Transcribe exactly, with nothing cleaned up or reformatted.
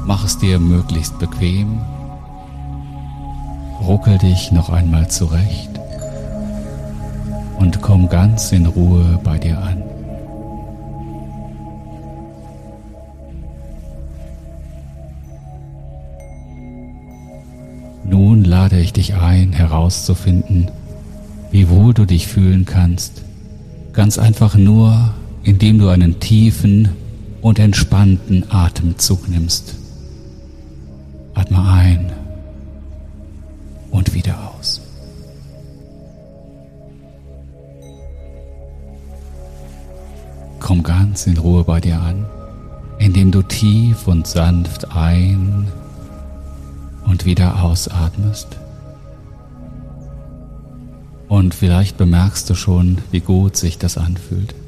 Mach es dir möglichst bequem. Ruckel dich noch einmal zurecht und komm ganz in Ruhe bei dir an. Nun lade ich dich ein, herauszufinden, wie wohl du dich fühlen kannst, ganz einfach nur, indem du einen tiefen und entspannten Atemzug nimmst. Atme ein und wieder aus. Komm ganz in Ruhe bei dir an, indem du tief und sanft ein- und wieder ausatmest. Und vielleicht bemerkst du schon, wie gut sich das anfühlt.